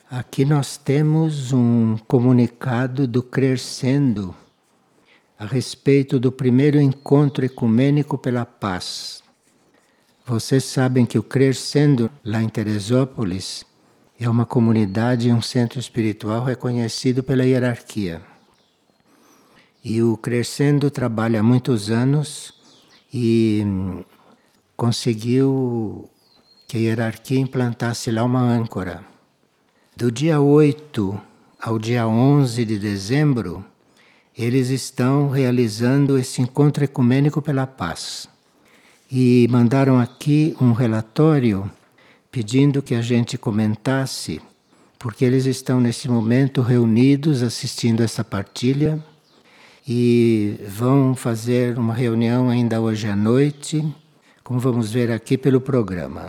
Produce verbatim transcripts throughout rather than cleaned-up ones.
Aqui nós temos um comunicado do Crescendo a respeito do primeiro encontro ecumênico pela paz. Vocês sabem que o Crescendo, lá em Teresópolis, é uma comunidade e um centro espiritual reconhecido pela hierarquia. E o Crescendo trabalha há muitos anos e conseguiu que a hierarquia implantasse lá uma âncora. Do dia oito ao dia onze de dezembro, eles estão realizando esse encontro ecumênico pela paz. E mandaram aqui um relatório pedindo que a gente comentasse, porque eles estão nesse momento reunidos assistindo essa partilha e vão fazer uma reunião ainda hoje à noite, como vamos ver aqui pelo programa.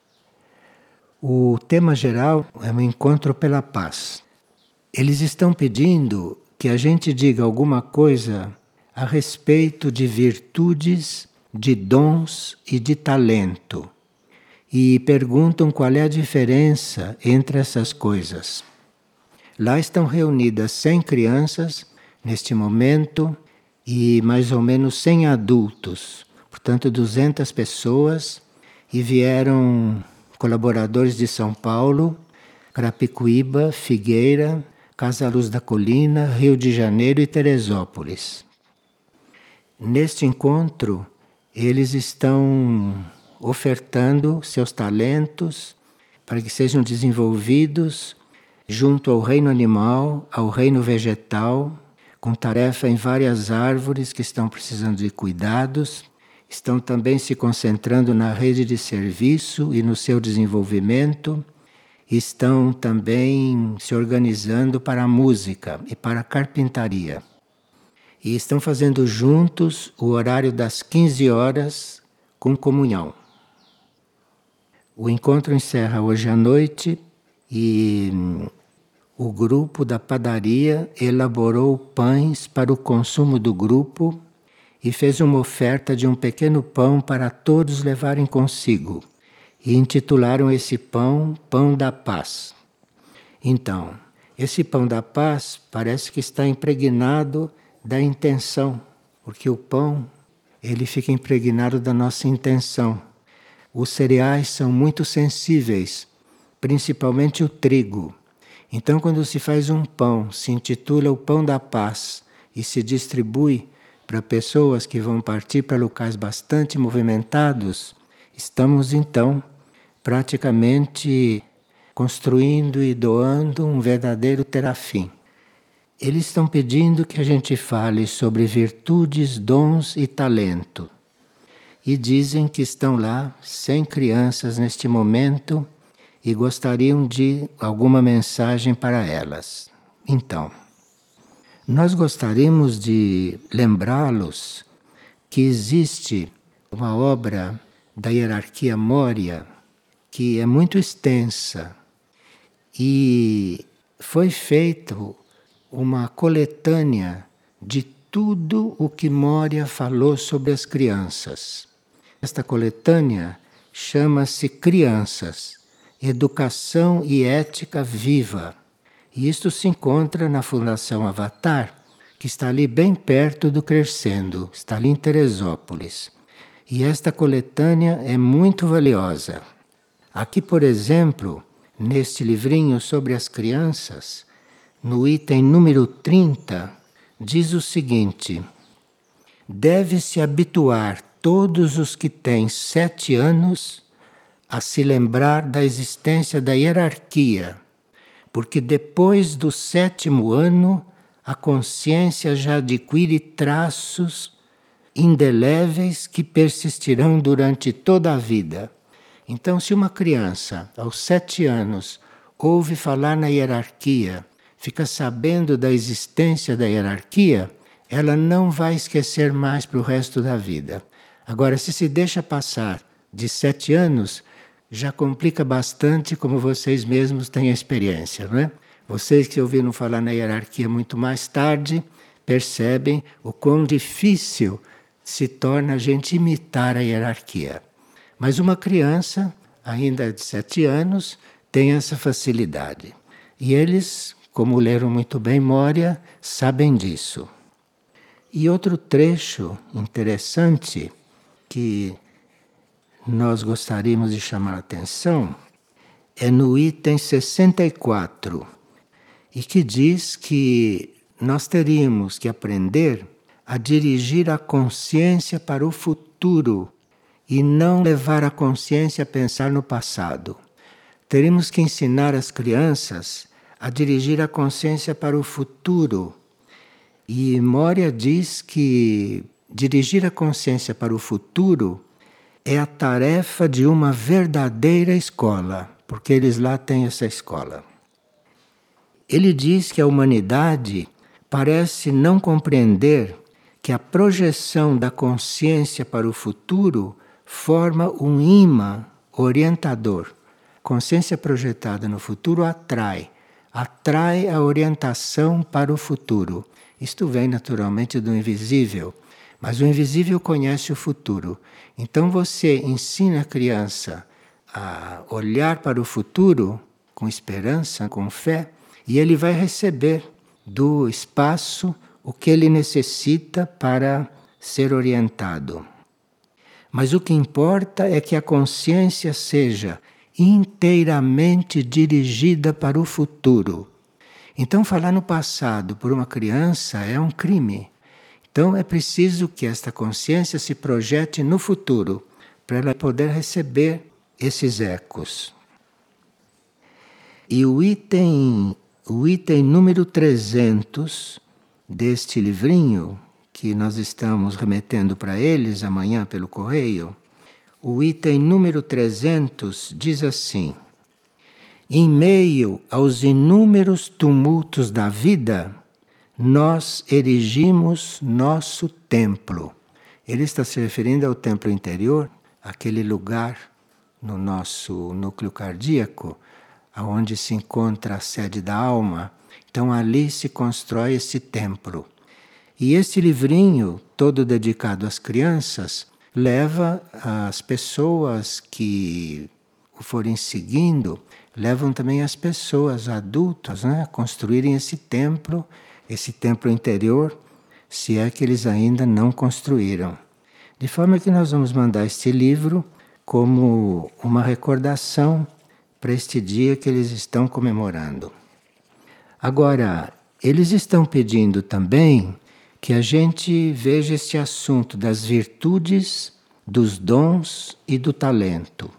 O tema geral é um encontro pela paz. Eles estão pedindo que a gente diga alguma coisa a respeito de virtudes, de dons e de talento. E perguntam qual é a diferença entre essas coisas. Lá estão reunidas cem crianças neste momento e mais ou menos cem adultos, portanto duzentas pessoas, e vieram colaboradores de São Paulo, Carapicuíba, Figueira, Casa Luz da Colina, Rio de Janeiro e Teresópolis. Neste encontro, eles estão ofertando seus talentos para que sejam desenvolvidos junto ao reino animal, ao reino vegetal, com tarefa em várias árvores que estão precisando de cuidados. Estão também se concentrando na rede de serviço e no seu desenvolvimento. Estão também se organizando para a música e para a carpintaria. E estão fazendo juntos o horário das quinze horas com comunhão. O encontro encerra hoje à noite e o grupo da padaria elaborou pães para o consumo do grupo e fez uma oferta de um pequeno pão para todos levarem consigo. E intitularam esse pão Pão da Paz. Então, esse Pão da Paz parece que está impregnado da intenção, porque o pão ele fica impregnado da nossa intenção. Os cereais são muito sensíveis, principalmente o trigo. Então, quando se faz um pão, se intitula o Pão da Paz e se distribui para pessoas que vão partir para locais bastante movimentados, estamos então praticamente construindo e doando um verdadeiro terafim. Eles estão pedindo que a gente fale sobre virtudes, dons e talento. E dizem que estão lá cem crianças neste momento e gostariam de alguma mensagem para elas. Então, nós gostaríamos de lembrá-los que existe uma obra da hierarquia Moria que é muito extensa e foi feito uma coletânea de tudo o que Moria falou sobre as crianças. Esta coletânea chama-se Crianças, Educação e Ética Viva. E isto se encontra na Fundação Avatar, que está ali bem perto do Crescendo, está ali em Teresópolis. E esta coletânea é muito valiosa. Aqui, por exemplo, neste livrinho sobre as crianças, no item número trinta, diz o seguinte: deve-se habituar todos os que têm sete anos a se lembrar da existência da hierarquia, porque depois do sétimo ano a consciência já adquire traços indeléveis que persistirão durante toda a vida. Então, se uma criança, aos sete anos, ouve falar na hierarquia, fica sabendo da existência da hierarquia, ela não vai esquecer mais para o resto da vida. Agora, se se deixa passar de sete anos, já complica bastante, como vocês mesmos têm a experiência, não é? Vocês que ouviram falar na hierarquia muito mais tarde, percebem o quão difícil se torna a gente imitar a hierarquia. Mas uma criança, ainda de sete anos, tem essa facilidade. E eles, como leram muito bem Moria, sabem disso. E outro trecho interessante que nós gostaríamos de chamar a atenção é no item sessenta e quatro, e que diz que nós teríamos que aprender a dirigir a consciência para o futuro e não levar a consciência a pensar no passado. Teríamos que ensinar as crianças a dirigir a consciência para o futuro. E Moria diz que dirigir a consciência para o futuro é a tarefa de uma verdadeira escola, porque eles lá têm essa escola. Ele diz que a humanidade parece não compreender que a projeção da consciência para o futuro forma um imã orientador. Consciência projetada no futuro atrai, atrai a orientação para o futuro. Isto vem naturalmente do invisível, mas o invisível conhece o futuro. Então você ensina a criança a olhar para o futuro com esperança, com fé, e ele vai receber do espaço o que ele necessita para ser orientado. Mas o que importa é que a consciência seja inteiramente dirigida para o futuro. Então, falar no passado por uma criança é um crime. Então, é preciso que esta consciência se projete no futuro, para ela poder receber esses ecos. E o item, o item número trezentos deste livrinho, que nós estamos remetendo para eles amanhã pelo correio, o item número trezentos diz assim: em meio aos inúmeros tumultos da vida, nós erigimos nosso templo. Ele está se referindo ao templo interior, aquele lugar no nosso núcleo cardíaco, onde se encontra a sede da alma. Então ali se constrói esse templo. E esse livrinho, todo dedicado às crianças, leva as pessoas que o forem seguindo, levam também as pessoas adultas, né, a construírem esse templo, esse templo interior, se é que eles ainda não construíram. De forma que nós vamos mandar este livro como uma recordação para este dia que eles estão comemorando. Agora, eles estão pedindo também que a gente veja este assunto das virtudes, dos dons e do talento.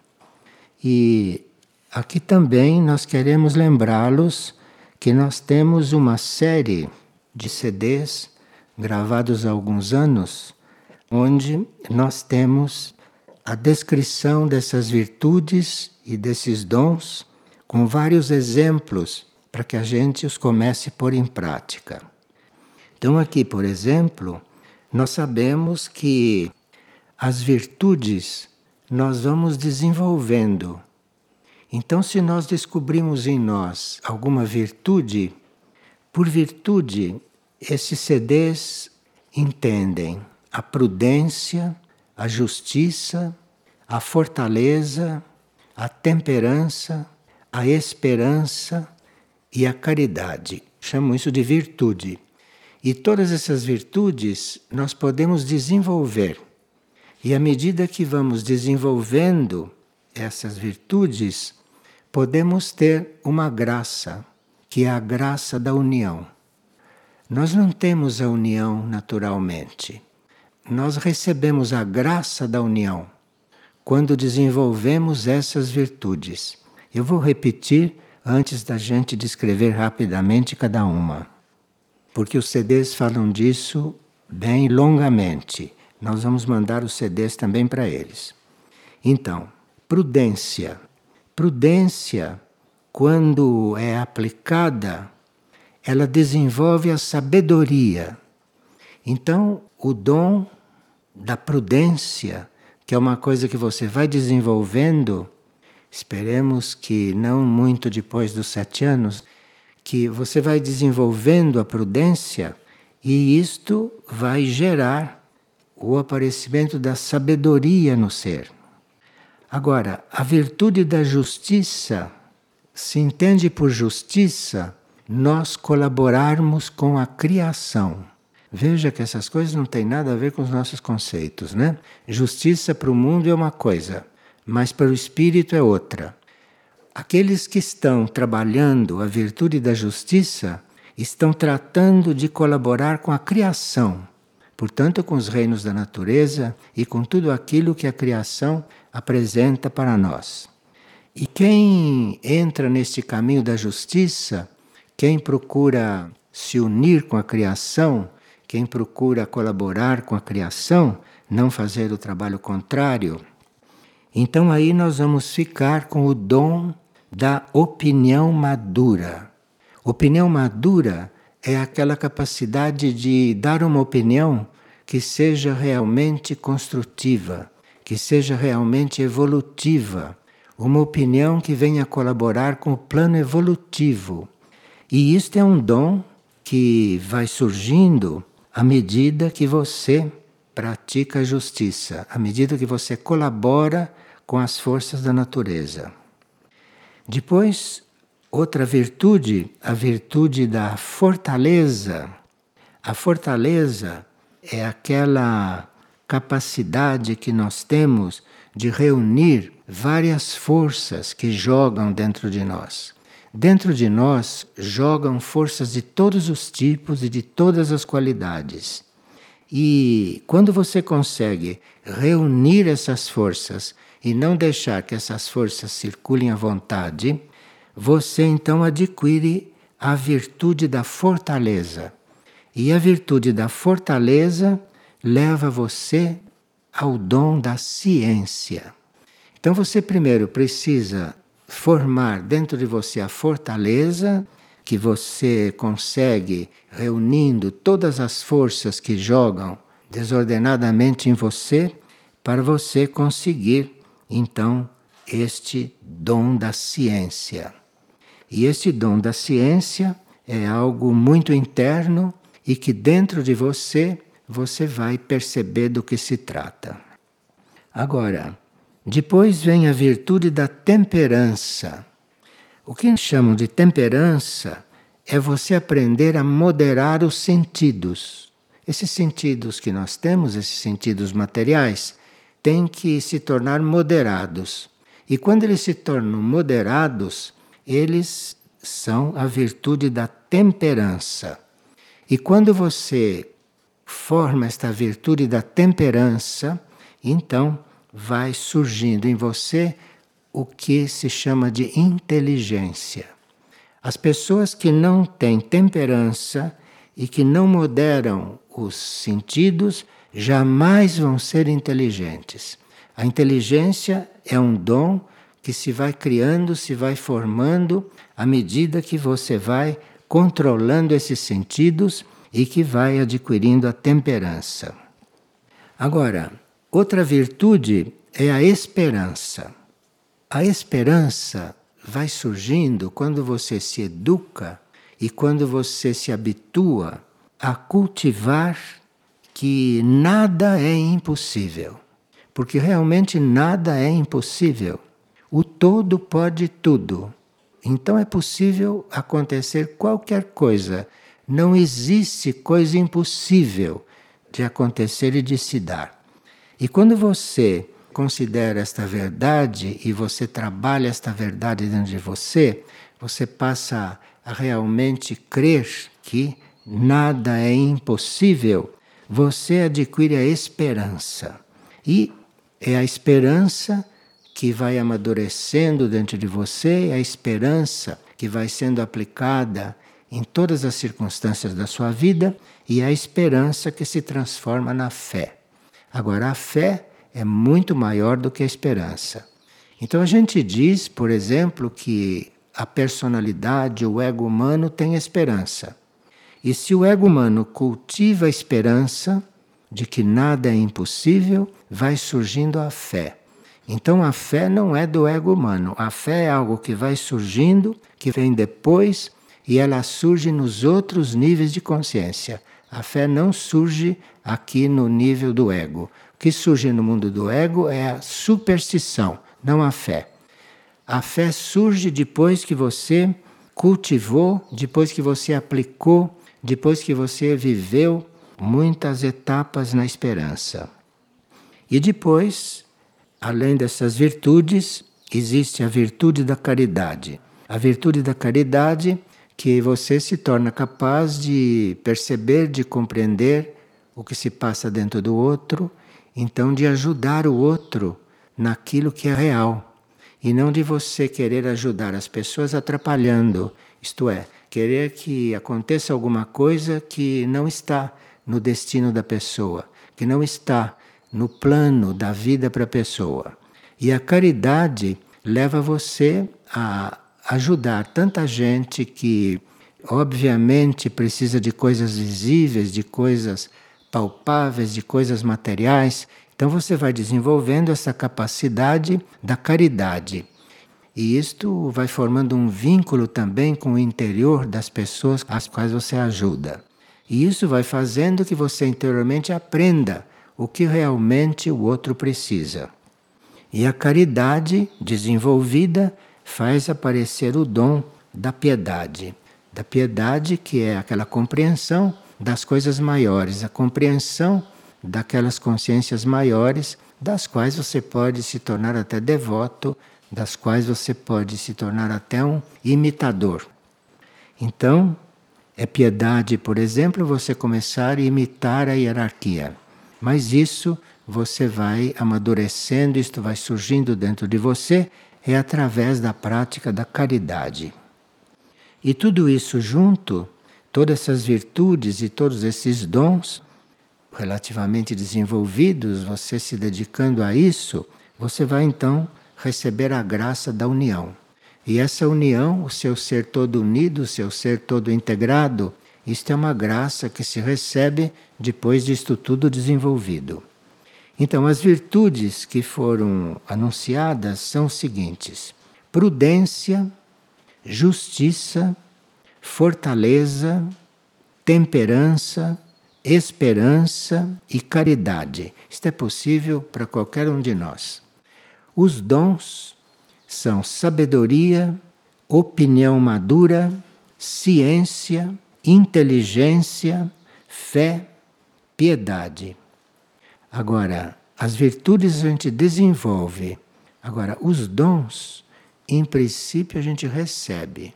E aqui também nós queremos lembrá-los que nós temos uma série de C Ds gravados há alguns anos, onde nós temos a descrição dessas virtudes e desses dons com vários exemplos para que a gente os comece a pôr em prática. Então aqui, por exemplo, nós sabemos que as virtudes nós vamos desenvolvendo. Então, se nós descobrimos em nós alguma virtude, por virtude, esses C Ds entendem a prudência, a justiça, a fortaleza, a temperança, a esperança e a caridade. Chamam isso de virtude. E todas essas virtudes nós podemos desenvolver. E à medida que vamos desenvolvendo essas virtudes, podemos ter uma graça, que é a graça da união. Nós não temos a união naturalmente. Nós recebemos a graça da união quando desenvolvemos essas virtudes. Eu vou repetir antes da gente descrever rapidamente cada uma, porque os C Ds falam disso bem longamente. Nós vamos mandar os C Ds também para eles. Então, prudência. Prudência, quando é aplicada, ela desenvolve a sabedoria. Então, o dom da prudência, que é uma coisa que você vai desenvolvendo, esperemos que não muito depois dos sete anos, que você vai desenvolvendo a prudência e isto vai gerar o aparecimento da sabedoria no ser. Agora, a virtude da justiça se entende por justiça nós colaborarmos com a criação. Veja que essas coisas não têm nada a ver com os nossos conceitos, né? Justiça para o mundo é uma coisa, mas para o espírito é outra. Aqueles que estão trabalhando a virtude da justiça estão tratando de colaborar com a criação, portanto, com os reinos da natureza e com tudo aquilo que a criação apresenta para nós. E quem entra neste caminho da justiça, quem procura se unir com a criação, quem procura colaborar com a criação, não fazer o trabalho contrário, então aí nós vamos ficar com o dom da opinião madura. Opinião madura é aquela capacidade de dar uma opinião que seja realmente construtiva, que seja realmente evolutiva, uma opinião que venha colaborar com o plano evolutivo. E isto é um dom que vai surgindo à medida que você pratica a justiça, à medida que você colabora com as forças da natureza. Depois, outra virtude, a virtude da fortaleza. A fortaleza é aquela capacidade que nós temos de reunir várias forças que jogam dentro de nós. Dentro de nós jogam forças de todos os tipos e de todas as qualidades. E quando você consegue reunir essas forças e não deixar que essas forças circulem à vontade, você então adquire a virtude da fortaleza. E a virtude da fortaleza leva você ao dom da ciência. Então você primeiro precisa formar dentro de você a fortaleza, que você consegue reunindo todas as forças que jogam desordenadamente em você, para você conseguir então este dom da ciência. E este dom da ciência é algo muito interno e que dentro de você, você vai perceber do que se trata. Agora, depois vem a virtude da temperança. O que chamam de temperança é você aprender a moderar os sentidos. Esses sentidos que nós temos, esses sentidos materiais, têm que se tornar moderados. E quando eles se tornam moderados, eles são a virtude da temperança. E quando você forma esta virtude da temperança, então vai surgindo em você o que se chama de inteligência. As pessoas que não têm temperança e que não moderam os sentidos jamais vão ser inteligentes. A inteligência é um dom que se vai criando, se vai formando à medida que você vai controlando esses sentidos e que vai adquirindo a temperança. Agora, outra virtude é a esperança. A esperança vai surgindo quando você se educa e quando você se habitua a cultivar que nada é impossível. Porque realmente nada é impossível. O todo pode tudo. Então é possível acontecer qualquer coisa. Não existe coisa impossível de acontecer e de se dar. E quando você considera esta verdade e você trabalha esta verdade dentro de você, você passa a realmente crer que nada é impossível, você adquire a esperança. E é a esperança que vai amadurecendo dentro de você, é a esperança que vai sendo aplicada em todas as circunstâncias da sua vida e é a esperança que se transforma na fé. Agora, a fé é muito maior do que a esperança. Então a gente diz, por exemplo, que a personalidade, o ego humano tem esperança. E se o ego humano cultiva a esperança de que nada é impossível, vai surgindo a fé. Então a fé não é do ego humano. A fé é algo que vai surgindo, que vem depois, e ela surge nos outros níveis de consciência. A fé não surge aqui no nível do ego. O que surge no mundo do ego é a superstição, não a fé. A fé surge depois que você cultivou, depois que você aplicou, depois que você viveu muitas etapas na esperança. E depois, além dessas virtudes, existe a virtude da caridade. A virtude da caridade que você se torna capaz de perceber, de compreender o que se passa dentro do outro, então de ajudar o outro naquilo que é real. E não de você querer ajudar as pessoas atrapalhando, isto é, querer que aconteça alguma coisa que não está no destino da pessoa, que não está no plano da vida para a pessoa. E a caridade leva você a ajudar tanta gente que, obviamente, precisa de coisas visíveis, de coisas palpáveis, de coisas materiais. Então você vai desenvolvendo essa capacidade da caridade. E isto vai formando um vínculo também com o interior das pessoas às quais você ajuda. E isso vai fazendo que você interiormente aprenda o que realmente o outro precisa. E a caridade desenvolvida faz aparecer o dom da piedade. Da piedade, que é aquela compreensão das coisas maiores, a compreensão daquelas consciências maiores, das quais você pode se tornar até devoto, das quais você pode se tornar até um imitador. Então, é piedade, por exemplo, você começar a imitar a hierarquia. Mas isso você vai amadurecendo, isto vai surgindo dentro de você, é através da prática da caridade. E tudo isso junto, todas essas virtudes e todos esses dons relativamente desenvolvidos, você se dedicando a isso, você vai então receber a graça da união. E essa união, o seu ser todo unido, o seu ser todo integrado, isto é uma graça que se recebe depois disto tudo desenvolvido. Então, as virtudes que foram anunciadas são os seguintes: prudência, justiça, fortaleza, temperança, esperança e caridade. Isto é possível para qualquer um de nós. Os dons são sabedoria, opinião madura, ciência, inteligência, fé, piedade. Agora, as virtudes a gente desenvolve. Agora, os dons, em princípio, a gente recebe.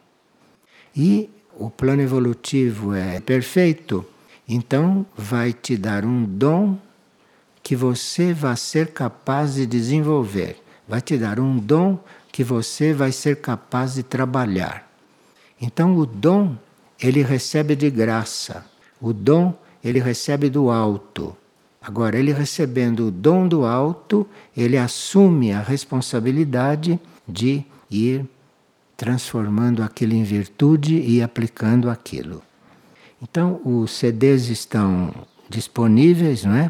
E o plano evolutivo é perfeito, então vai te dar um dom que você vai ser capaz de desenvolver. Vai te dar um dom que você vai ser capaz de trabalhar. Então, o dom, ele recebe de graça. O dom, ele recebe do alto. Agora, ele recebendo o dom do alto, ele assume a responsabilidade de ir transformando aquilo em virtude e aplicando aquilo. Então, os C Ds estão disponíveis, não é?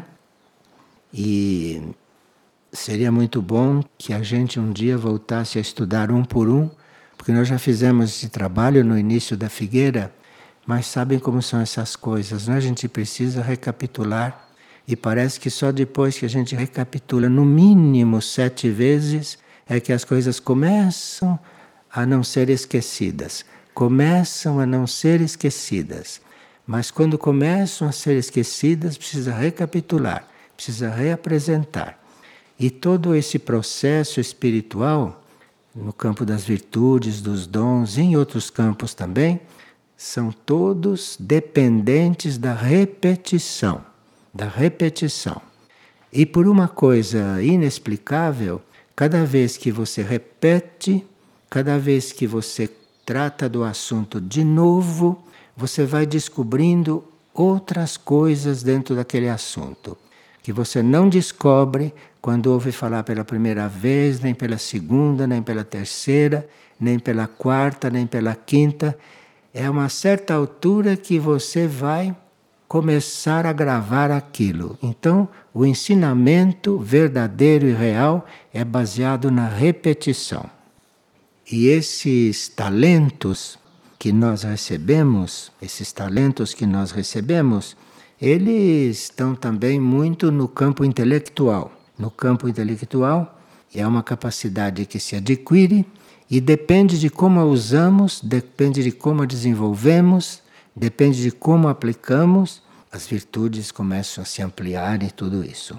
E seria muito bom que a gente um dia voltasse a estudar um por um, porque nós já fizemos esse trabalho no início da Figueira, mas sabem como são essas coisas, não é? A gente precisa recapitular. E parece que só depois que a gente recapitula, no mínimo sete vezes, é que as coisas começam a não ser esquecidas. Começam a não ser esquecidas. Mas quando começam a ser esquecidas, precisa recapitular, precisa reapresentar. E todo esse processo espiritual, no campo das virtudes, dos dons, e em outros campos também, são todos dependentes da repetição. Da repetição. E por uma coisa inexplicável, cada vez que você repete, cada vez que você trata do assunto de novo, você vai descobrindo outras coisas dentro daquele assunto, que você não descobre quando ouve falar pela primeira vez, nem pela segunda, nem pela terceira, nem pela quarta, nem pela quinta. É uma certa altura que você vai começar a gravar aquilo. Então, o ensinamento verdadeiro e real é baseado na repetição. E esses talentos que nós recebemos, esses talentos que nós recebemos, eles estão também muito no campo intelectual. No campo intelectual, É uma capacidade que se adquire e depende de como a usamos, depende de como a desenvolvemos, depende de como aplicamos, as virtudes começam a se ampliar e tudo isso.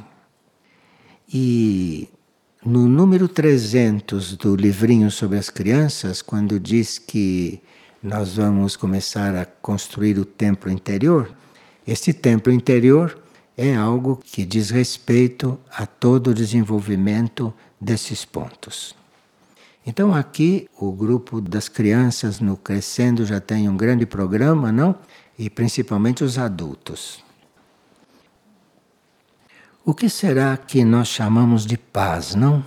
E no número trezentos do livrinho sobre as crianças, quando diz que nós vamos começar a construir o templo interior, este templo interior é algo que diz respeito a todo o desenvolvimento desses pontos. Então aqui o grupo das crianças no Crescendo já tem um grande programa, não? E principalmente os adultos. O que será que nós chamamos de paz, não?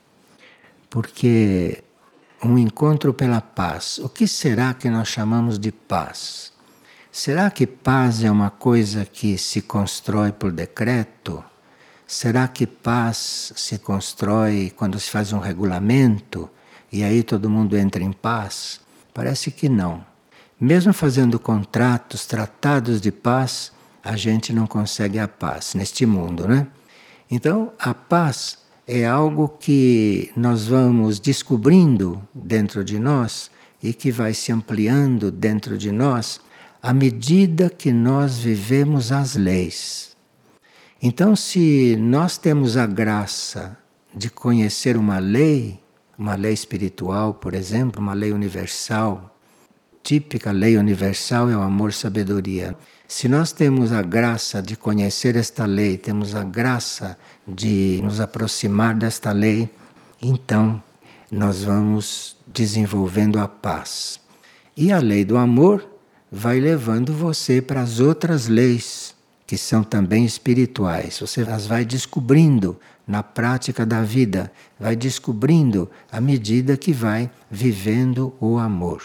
Porque um encontro pela paz, o que será que nós chamamos de paz? Será que paz é uma coisa que se constrói por decreto? Será que paz se constrói quando se faz um regulamento e aí todo mundo entra em paz? Parece que não. Mesmo fazendo contratos, tratados de paz, a gente não consegue a paz neste mundo, né? Então, a paz é algo que nós vamos descobrindo dentro de nós e que vai se ampliando dentro de nós à medida que nós vivemos as leis. Então, se nós temos a graça de conhecer uma lei, uma lei espiritual, por exemplo, uma lei universal, típica lei universal é o amor-sabedoria. Se nós temos a graça de conhecer esta lei, temos a graça de nos aproximar desta lei, então nós vamos desenvolvendo a paz. E a lei do amor vai levando você para as outras leis, que são também espirituais. Você as vai descobrindo na prática da vida, vai descobrindo à medida que vai vivendo o amor.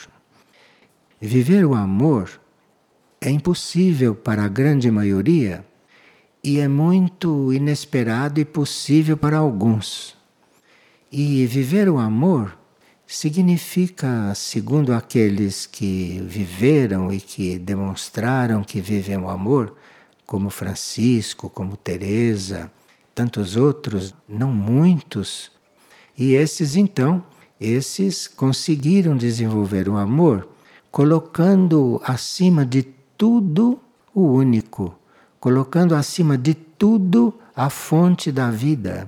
Viver o amor é impossível para a grande maioria e é muito inesperado e possível para alguns. E viver o amor significa, segundo aqueles que viveram e que demonstraram que vivem o amor, como Francisco, como Teresa, tantos outros, não muitos, e esses então, esses conseguiram desenvolver o amor colocando acima de tudo o único, colocando acima de tudo a fonte da vida,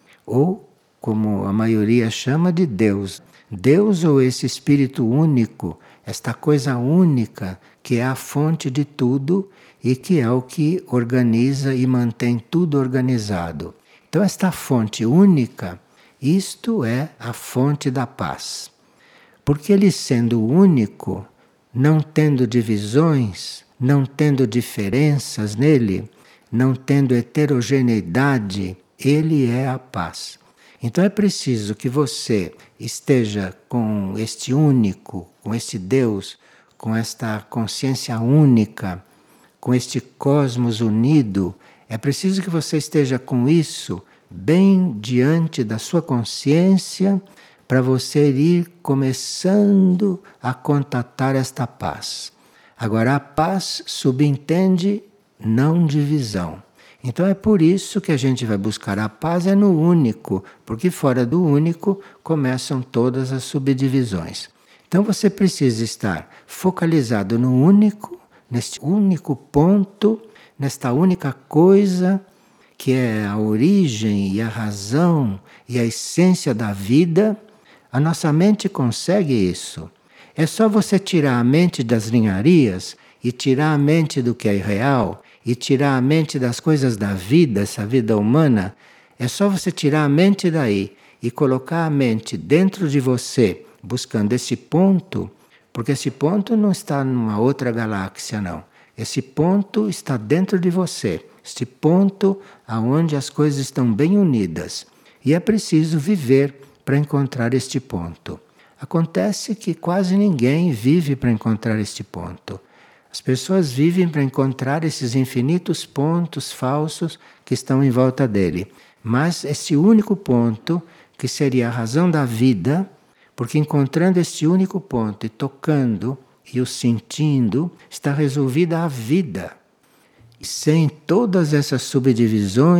ou como a maioria chama de Deus. Deus ou esse Espírito único, esta coisa única que é a fonte de tudo e que é o que organiza e mantém tudo organizado. Então esta fonte única, isto é a fonte da paz. Porque ele sendo único, não tendo divisões, não tendo diferenças nele, não tendo heterogeneidade, ele é a paz. Então é preciso que você esteja com este único, com este Deus, com esta consciência única, com este cosmos unido. É preciso que você esteja com isso bem diante da sua consciência, para você ir começando a contatar esta paz. Agora, a paz subentende não divisão. Então é por isso que a gente vai buscar a paz é no único, porque fora do único começam todas as subdivisões. Então você precisa estar focalizado no único, neste único ponto, nesta única coisa que é a origem e a razão e a essência da vida. A nossa mente consegue isso. É só você tirar a mente das ninharias e tirar a mente do que é irreal e tirar a mente das coisas da vida, essa vida humana. É só você tirar a mente daí e colocar a mente dentro de você, buscando esse ponto, porque esse ponto não está numa outra galáxia, não. Esse ponto está dentro de você. Este ponto aonde as coisas estão bem unidas. E é preciso viver para encontrar este ponto. Acontece que quase ninguém vive para encontrar este ponto. As pessoas vivem para encontrar esses infinitos pontos falsos que estão em volta dele. Mas esse único ponto, que seria a razão da vida, porque encontrando este único ponto e tocando e o sentindo, está resolvida a vida. E sem todas essas subdivisões,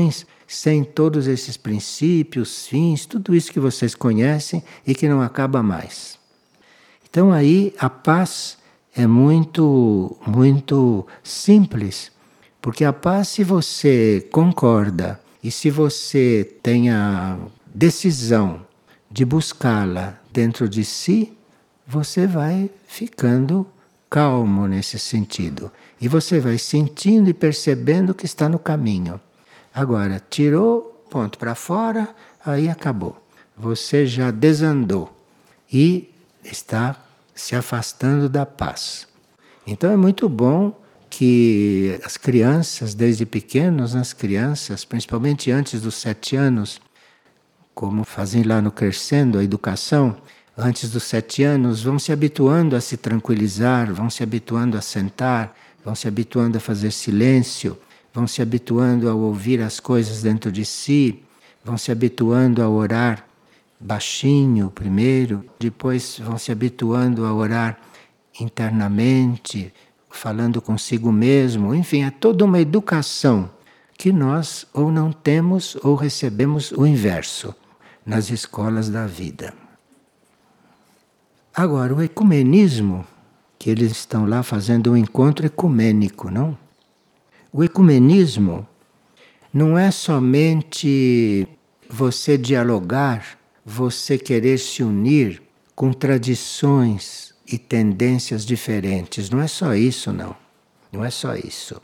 sem todos esses princípios, fins, tudo isso que vocês conhecem e que não acaba mais. Então aí a paz é muito, muito simples, porque a paz, se você concorda e se você tem a decisão de buscá-la dentro de si, você vai ficando calmo nesse sentido. E você vai sentindo e percebendo que está no caminho. Agora, tirou, ponto para fora, aí acabou. Você já desandou e está se afastando da paz. Então é muito bom que as crianças, desde pequenos, as crianças, principalmente antes dos sete anos, como fazem lá no Crescendo a educação, antes dos sete anos, vão se habituando a se tranquilizar, vão se habituando a sentar, vão se habituando a fazer silêncio, vão se habituando a ouvir as coisas dentro de si, vão se habituando a orar baixinho primeiro, depois vão se habituando a orar internamente, falando consigo mesmo. Enfim, é toda uma educação que nós ou não temos ou recebemos o inverso nas escolas da vida. Agora, o ecumenismo, que eles estão lá fazendo um encontro ecumênico, não? O ecumenismo não é somente você dialogar, você querer se unir com tradições e tendências diferentes. Não é só isso, não. Não é só isso.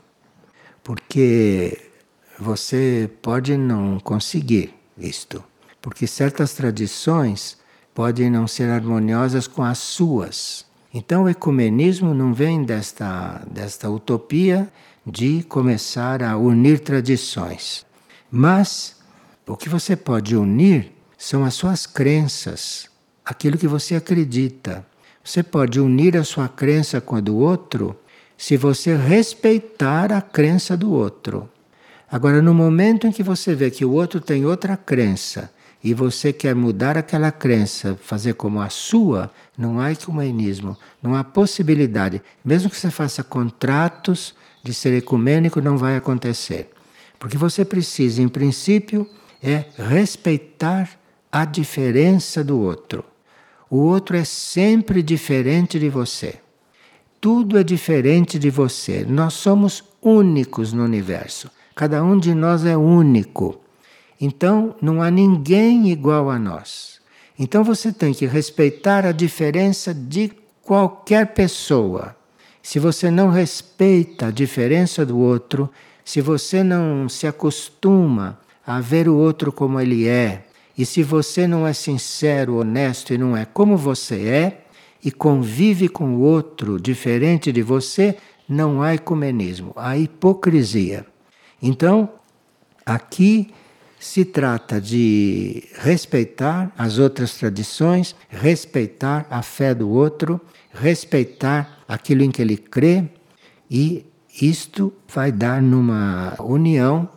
Porque você pode não conseguir isto. Porque certas tradições podem não ser harmoniosas com as suas. Então o ecumenismo não vem desta, desta utopia de começar a unir tradições. Mas o que você pode unir são as suas crenças, aquilo que você acredita. Você pode unir a sua crença com a do outro se você respeitar a crença do outro. Agora, no momento em que você vê que o outro tem outra crença e você quer mudar aquela crença, fazer como a sua, não há ecumenismo, não há possibilidade. Mesmo que você faça contratos de ser ecumênico, não vai acontecer. Porque você precisa, em princípio, é respeitar a diferença do outro. O outro é sempre diferente de você. Tudo é diferente de você. Nós somos únicos no universo. Cada um de nós é único. Então, não há ninguém igual a nós. Então, você tem que respeitar a diferença de qualquer pessoa. Se você não respeita a diferença do outro, se você não se acostuma a ver o outro como ele é, e se você não é sincero, honesto e não é como você é, e convive com o outro diferente de você, não há ecumenismo, há hipocrisia. Então, aqui se trata de respeitar as outras tradições, respeitar a fé do outro, respeitar aquilo em que ele crê, e isto vai dar numa união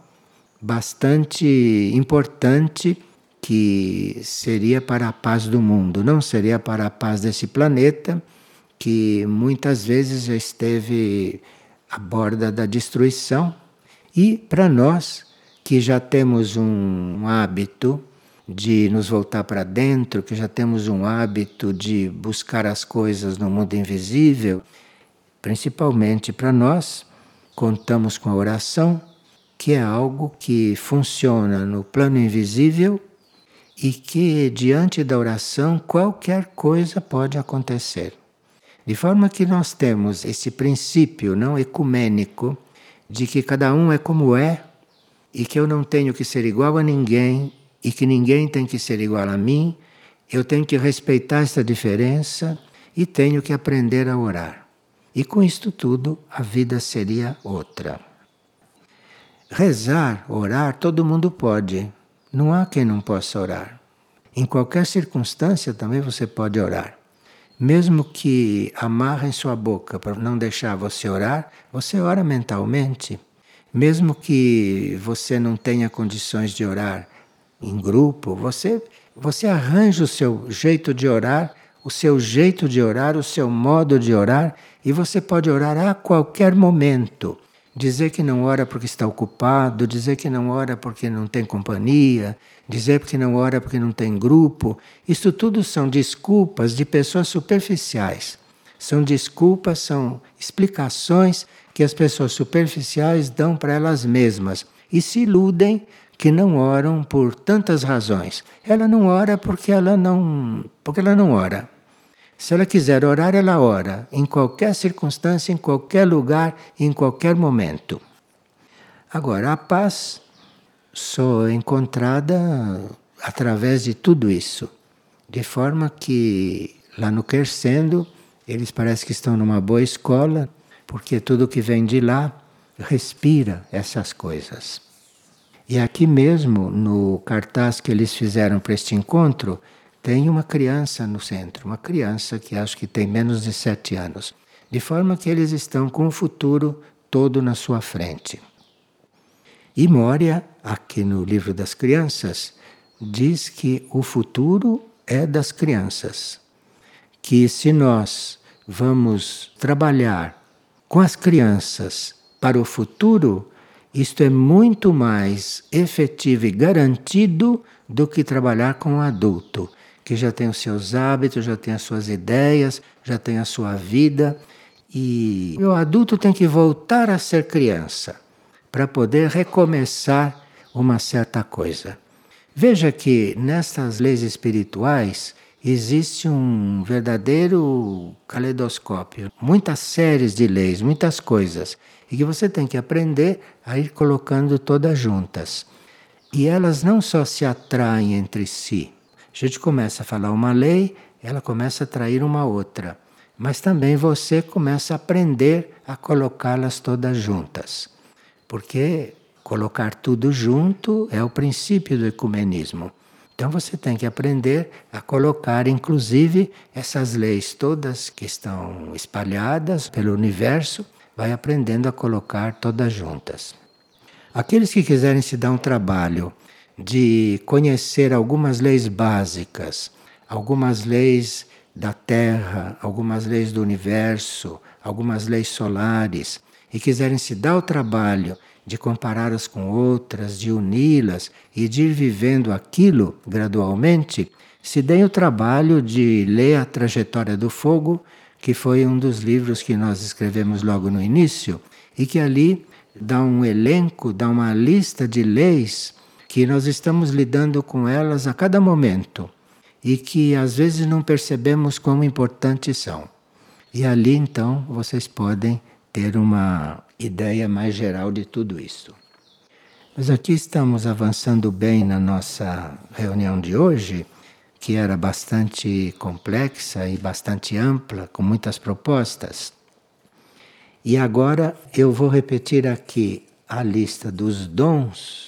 bastante importante, que seria para a paz do mundo, não seria para a paz desse planeta, que muitas vezes já esteve à borda da destruição. E para nós, que já temos um hábito de nos voltar para dentro, que já temos um hábito de buscar as coisas no mundo invisível, principalmente para nós, contamos com a oração, que é algo que funciona no plano invisível e que, diante da oração, qualquer coisa pode acontecer. De forma que nós temos esse princípio não ecumênico de que cada um é como é e que eu não tenho que ser igual a ninguém e que ninguém tem que ser igual a mim. Eu tenho que respeitar essa diferença e tenho que aprender a orar. E com isto tudo, a vida seria outra. Rezar, orar, todo mundo pode. Não há quem não possa orar. Em qualquer circunstância também você pode orar. Mesmo que amarrem sua boca para não deixar você orar, você ora mentalmente. Mesmo que você não tenha condições de orar em grupo, você, você arranja o seu jeito de orar, o seu jeito de orar, o seu modo de orar, e você pode orar a qualquer momento. Dizer que não ora porque está ocupado, dizer que não ora porque não tem companhia, dizer que não ora porque não tem grupo, isso tudo são desculpas de pessoas superficiais. São desculpas, são explicações que as pessoas superficiais dão para elas mesmas e se iludem que não oram por tantas razões. Ela não ora porque ela não, porque ela não ora. Se ela quiser orar, ela ora, em qualquer circunstância, em qualquer lugar, em qualquer momento. Agora, a paz só é encontrada através de tudo isso. De forma que, lá no Crescendo, eles parecem que estão numa boa escola, porque tudo que vem de lá respira essas coisas. E aqui mesmo, no cartaz que eles fizeram para este encontro, tem uma criança no centro, uma criança que acho que tem menos de sete anos. De forma que eles estão com o futuro todo na sua frente. E Moria, aqui no livro das crianças, diz que o futuro é das crianças. Que se nós vamos trabalhar com as crianças para o futuro, isto é muito mais efetivo e garantido do que trabalhar com o adulto, que já tem os seus hábitos, já tem as suas ideias, já tem a sua vida. E o adulto tem que voltar a ser criança para poder recomeçar uma certa coisa. Veja que nestas leis espirituais existe um verdadeiro caleidoscópio, muitas séries de leis, muitas coisas, e que você tem que aprender a ir colocando todas juntas. E elas não só se atraem entre si. A gente começa a falar uma lei, ela começa a atrair uma outra. Mas também você começa a aprender a colocá-las todas juntas. Porque colocar tudo junto é o princípio do ecumenismo. Então você tem que aprender a colocar, inclusive, essas leis todas que estão espalhadas pelo universo, vai aprendendo a colocar todas juntas. Aqueles que quiserem se dar um trabalho de conhecer algumas leis básicas, algumas leis da Terra, algumas leis do universo, algumas leis solares, e quiserem se dar o trabalho de compará-las com outras, de uni-las e de ir vivendo aquilo gradualmente, se deem o trabalho de ler A Trajetória do Fogo, que foi um dos livros que nós escrevemos logo no início, e que ali dá um elenco, dá uma lista de leis que nós estamos lidando com elas a cada momento e que às vezes não percebemos quão importantes são. E ali então vocês podem ter uma ideia mais geral de tudo isso. Mas aqui estamos avançando bem na nossa reunião de hoje, que era bastante complexa e bastante ampla, com muitas propostas. E agora eu vou repetir aqui a lista dos dons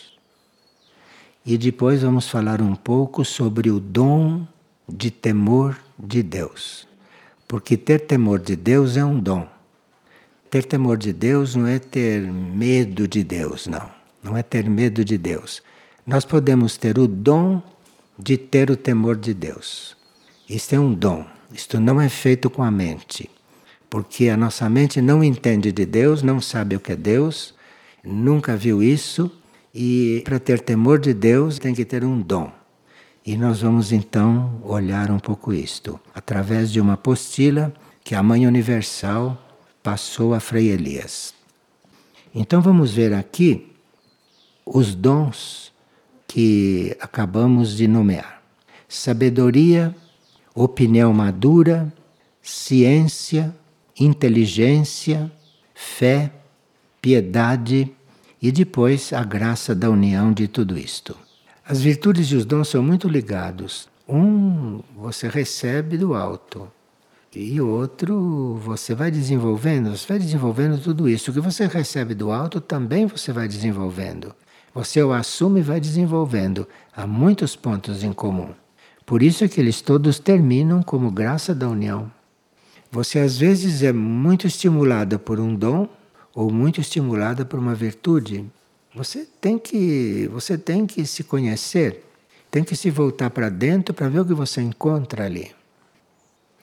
e depois vamos falar um pouco sobre o dom de temor de Deus. Porque ter temor de Deus é um dom. Ter temor de Deus não é ter medo de Deus, não. Não é ter medo de Deus. Nós podemos ter o dom de ter o temor de Deus. Isto é um dom. Isto não é feito com a mente. Porque a nossa mente não entende de Deus, não sabe o que é Deus, nunca viu isso. E para ter temor de Deus tem que ter um dom. E nós vamos então olhar um pouco isto, através de uma apostila que a Mãe Universal passou a Frei Elias. Então vamos ver aqui os dons que acabamos de nomear. Sabedoria, opinião madura, ciência, inteligência, fé, piedade e depois a graça da união de tudo isto. As virtudes e os dons são muito ligados. Um você recebe do alto e outro você vai desenvolvendo, você vai desenvolvendo tudo isso. O que você recebe do alto também você vai desenvolvendo. Você o assume e vai desenvolvendo. Há muitos pontos em comum. Por isso é que eles todos terminam como graça da união. Você às vezes é muito estimulada por um dom ou muito estimulada por uma virtude. Você tem que, você tem que se conhecer, tem que se voltar para dentro para ver o que você encontra ali.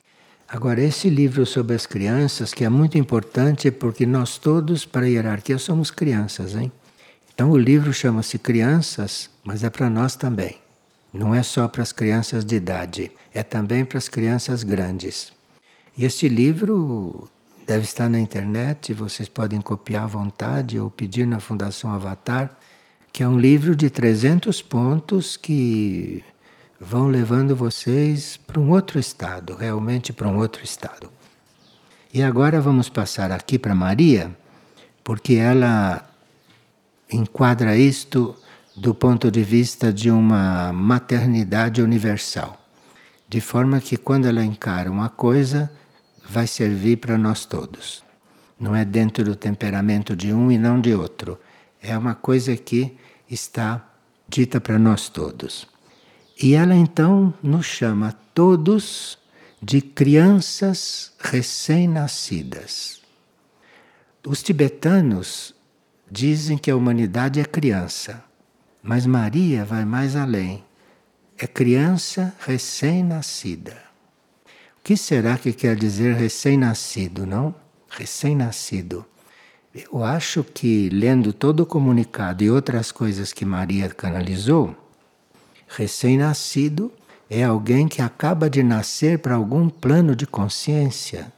Agora, esse livro sobre as crianças, que é muito importante porque nós todos, para a hierarquia, somos crianças, hein? Então o livro chama-se Crianças, mas é para nós também. Não é só para as crianças de idade, é também para as crianças grandes. E este livro deve estar na internet, vocês podem copiar à vontade ou pedir na Fundação Avatar, que é um livro de trezentos pontos que vão levando vocês para um outro estado, realmente para um outro estado. E agora vamos passar aqui para Maria, porque ela enquadra isto do ponto de vista de uma maternidade universal. De forma que quando ela encara uma coisa, vai servir para nós todos. Não é dentro do temperamento de um e não de outro. É uma coisa que está dita para nós todos. E ela então nos chama todos de crianças recém-nascidas. Os tibetanos dizem que a humanidade é criança, mas Maria vai mais além. É criança recém-nascida. O que será que quer dizer recém-nascido, não? Recém-nascido. Eu acho que, lendo todo o comunicado e outras coisas que Maria canalizou, recém-nascido é alguém que acaba de nascer para algum plano de consciência.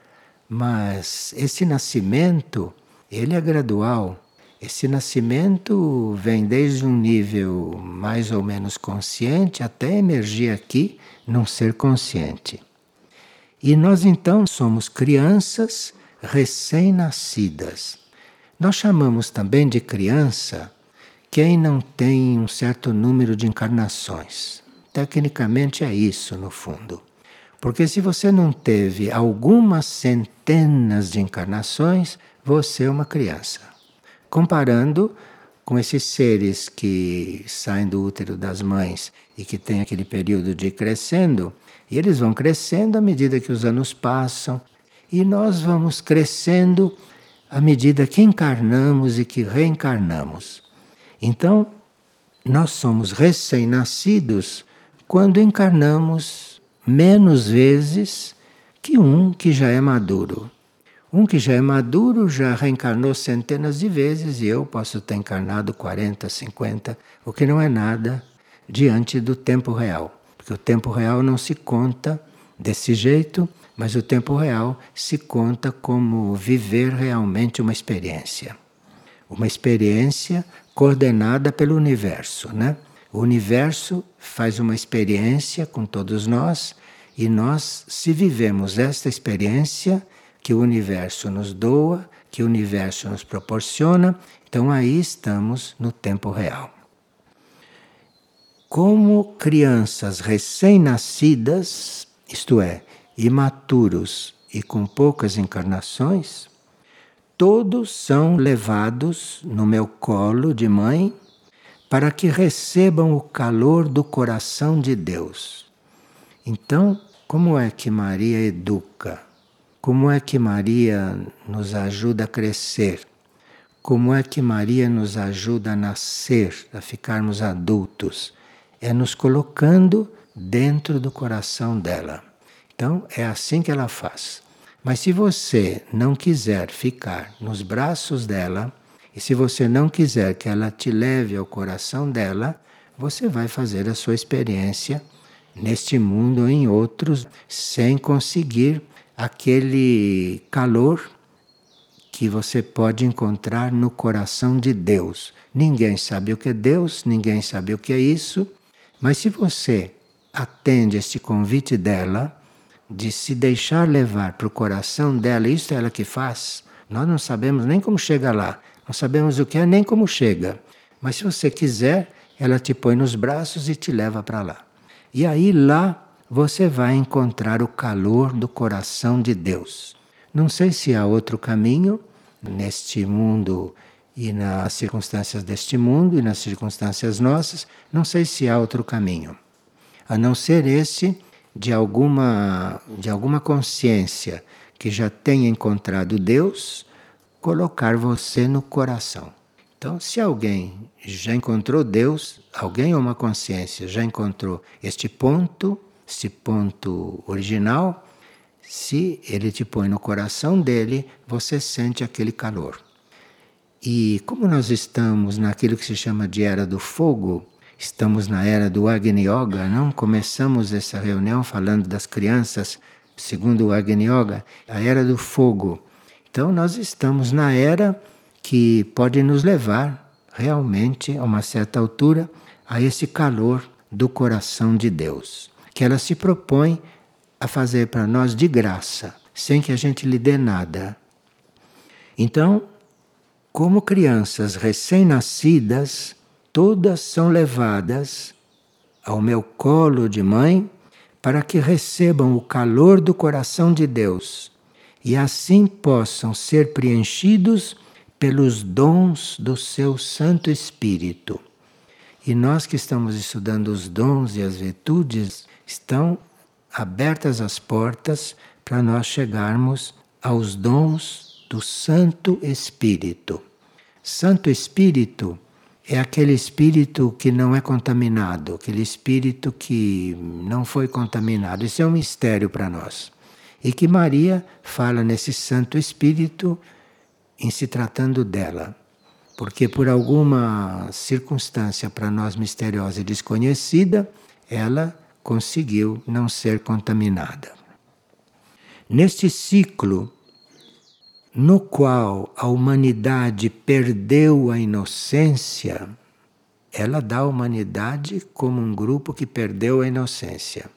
Mas esse nascimento, ele é gradual. Esse nascimento vem desde um nível mais ou menos consciente até emergir aqui num ser consciente. E nós então somos crianças recém-nascidas. Nós chamamos também de criança quem não tem um certo número de encarnações. Tecnicamente é isso, no fundo. Porque se você não teve algumas centenas de encarnações, você é uma criança. Comparando com esses seres que saem do útero das mães e que têm aquele período de ir crescendo, e eles vão crescendo à medida que os anos passam, e nós vamos crescendo à medida que encarnamos e que reencarnamos. Então, nós somos recém-nascidos quando encarnamos menos vezes que um que já é maduro. Um que já é maduro já reencarnou centenas de vezes e eu posso ter encarnado quarenta, cinquenta, o que não é nada diante do tempo real. Porque o tempo real não se conta desse jeito, mas o tempo real se conta como viver realmente uma experiência. Uma experiência coordenada pelo universo, né? O universo faz uma experiência com todos nós e nós, se vivemos esta experiência que o universo nos doa, que o universo nos proporciona, então aí estamos no tempo real. Como crianças recém-nascidas, isto é, imaturos e com poucas encarnações, todos são levados no meu colo de mãe para que recebam o calor do coração de Deus. Então, como é que Maria educa? Como é que Maria nos ajuda a crescer? Como é que Maria nos ajuda a nascer, a ficarmos adultos? É nos colocando dentro do coração dela. Então, é assim que ela faz. Mas se você não quiser ficar nos braços dela, e se você não quiser que ela te leve ao coração dela, você vai fazer a sua experiência neste mundo ou em outros, sem conseguir aquele calor que você pode encontrar no coração de Deus. Ninguém sabe o que é Deus, ninguém sabe o que é isso, mas se você atende este convite dela, de se deixar levar para o coração dela, isso é ela que faz. Nós não sabemos nem como chega lá, não sabemos o que é nem como chega. Mas se você quiser, ela te põe nos braços e te leva para lá. E aí lá você vai encontrar o calor do coração de Deus. Não sei se há outro caminho neste mundo e nas circunstâncias deste mundo e nas circunstâncias nossas, não sei se há outro caminho, a não ser esse de alguma, de alguma consciência que já tenha encontrado Deus, colocar você no coração. Então, se alguém já encontrou Deus, alguém ou uma consciência já encontrou este ponto, este ponto original, Se ele te põe no coração dele, você sente aquele calor. E como nós estamos naquilo que se chama de Era do Fogo, estamos na Era do Agni Yoga, não? Começamos essa reunião falando das crianças, segundo o Agni Yoga, a Era do Fogo. Então nós estamos na era que pode nos levar realmente a uma certa altura a esse calor do coração de Deus, que ela se propõe a fazer para nós de graça, sem que a gente lhe dê nada. Então, como crianças recém-nascidas, todas são levadas ao meu colo de mãe para que recebam o calor do coração de Deus e assim possam ser preenchidos pelos dons do seu Santo Espírito. E nós que estamos estudando os dons e as virtudes, estão abertas as portas para nós chegarmos aos dons do Santo Espírito. Santo Espírito é aquele espírito que não é contaminado, aquele espírito que não foi contaminado. Isso é um mistério para nós. E que Maria fala nesse Santo Espírito em se tratando dela. Porque por alguma circunstância para nós misteriosa e desconhecida, ela conseguiu não ser contaminada. Neste ciclo, no qual a humanidade perdeu a inocência, ela dá a humanidade como um grupo que perdeu a inocência.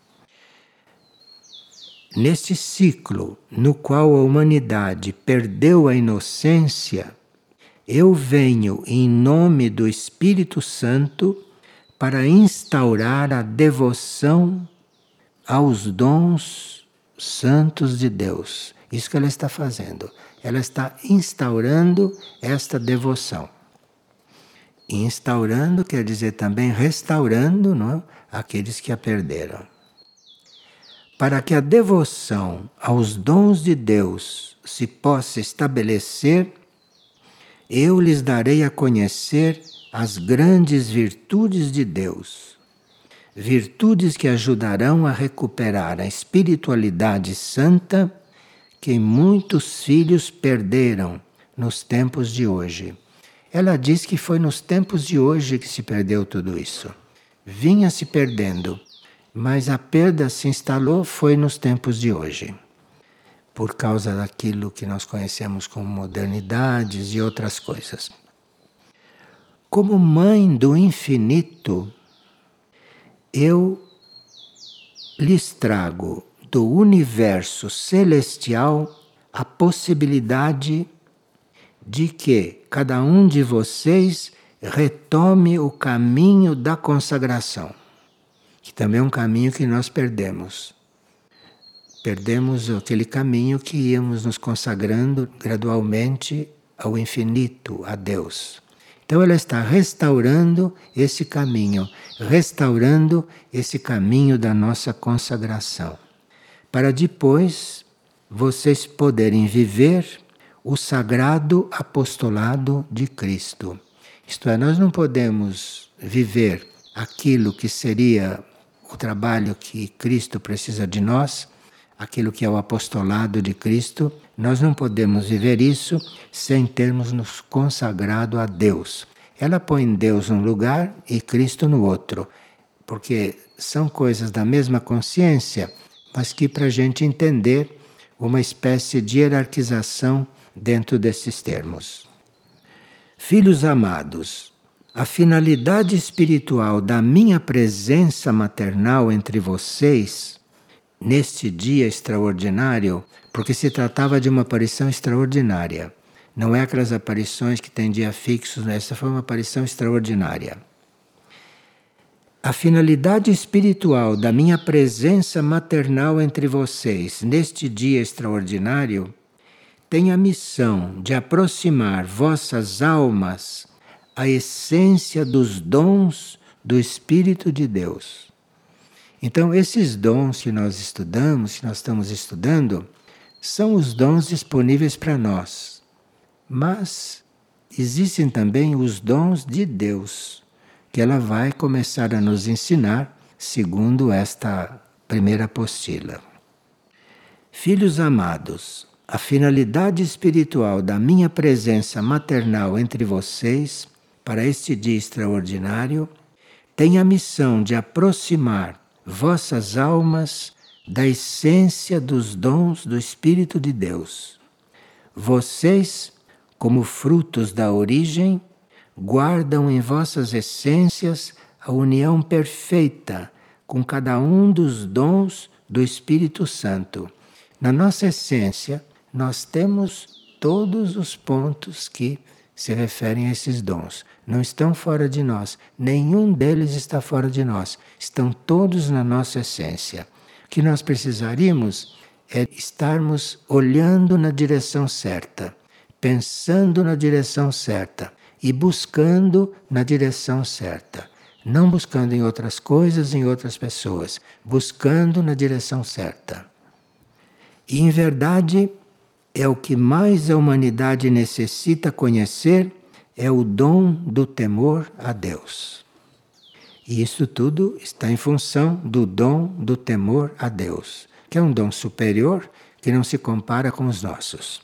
Neste ciclo, no qual a humanidade perdeu a inocência, eu venho em nome do Espírito Santo para instaurar a devoção aos dons santos de Deus. Isso que ela está fazendo. Ela está instaurando esta devoção. Instaurando quer dizer também restaurando, não é? Aqueles que a perderam. Para que a devoção aos dons de Deus se possa estabelecer, eu lhes darei a conhecer as grandes virtudes de Deus. Virtudes que ajudarão a recuperar a espiritualidade santa que muitos filhos perderam nos tempos de hoje. Ela diz que foi nos tempos de hoje que se perdeu tudo isso. Vinha se perdendo, mas a perda se instalou foi nos tempos de hoje. Por causa daquilo que nós conhecemos como modernidades e outras coisas. Como mãe do infinito, eu lhes trago do universo celestial a possibilidade de que cada um de vocês retome o caminho da consagração, que também é um caminho que nós perdemos. Perdemos aquele caminho que íamos nos consagrando gradualmente ao infinito, a Deus. Então ela está restaurando esse caminho, restaurando esse caminho da nossa consagração, para depois vocês poderem viver o sagrado apostolado de Cristo. Isto é, nós não podemos viver aquilo que seria o trabalho que Cristo precisa de nós, aquilo que é o apostolado de Cristo, nós não podemos viver isso sem termos nos consagrado a Deus. Ela põe Deus num lugar e Cristo no outro, porque são coisas da mesma consciência, mas que para a gente entender uma espécie de hierarquização dentro desses termos. Filhos amados, a finalidade espiritual da minha presença maternal entre vocês neste dia extraordinário, porque se tratava de uma aparição extraordinária. Não é aquelas aparições que têm dia fixos, essa foi uma aparição extraordinária. A finalidade espiritual da minha presença maternal entre vocês neste dia extraordinário tem a missão de aproximar vossas almas à essência dos dons do Espírito de Deus. Então, esses dons que nós estudamos, que nós estamos estudando, são os dons disponíveis para nós. Mas existem também os dons de Deus, que ela vai começar a nos ensinar, segundo esta primeira apostila. Filhos amados, a finalidade espiritual da minha presença maternal entre vocês, para este dia extraordinário, tem a missão de aproximar vossas almas da essência dos dons do Espírito de Deus. Vocês, como frutos da origem, guardam em vossas essências a união perfeita com cada um dos dons do Espírito Santo. Na nossa essência, nós temos todos os pontos que se referem a esses dons. Não estão fora de nós, nenhum deles está fora de nós. Estão todos na nossa essência. O que nós precisaríamos é estarmos olhando na direção certa, pensando na direção certa e buscando na direção certa. Não buscando em outras coisas, em outras pessoas, buscando na direção certa. E, em verdade, é o que mais a humanidade necessita conhecer, é o dom do temor a Deus. E isso tudo está em função do dom do temor a Deus, que é um dom superior que não se compara com os nossos.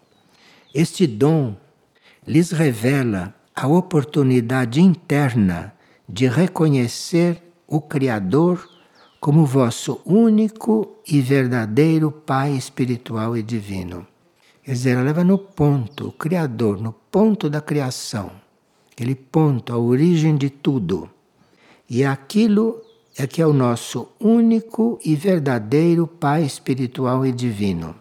Este dom lhes revela a oportunidade interna de reconhecer o Criador como vosso único e verdadeiro Pai espiritual e divino. Quer dizer, ela leva no ponto, o Criador, no ponto da criação, aquele ponto, a origem de tudo. E aquilo é que é o nosso único e verdadeiro Pai espiritual e divino.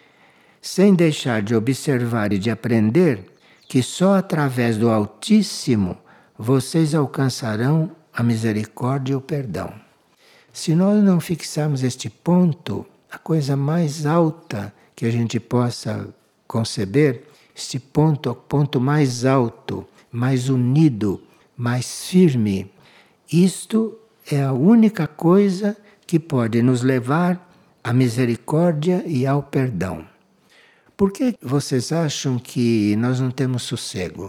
Sem deixar de observar e de aprender que só através do Altíssimo vocês alcançarão a misericórdia e o perdão. Se nós não fixarmos este ponto, a coisa mais alta que a gente possa conceber, este ponto, o ponto mais alto, mais unido, mais firme, isto é a única coisa que pode nos levar à misericórdia e ao perdão. Por que vocês acham que nós não temos sossego?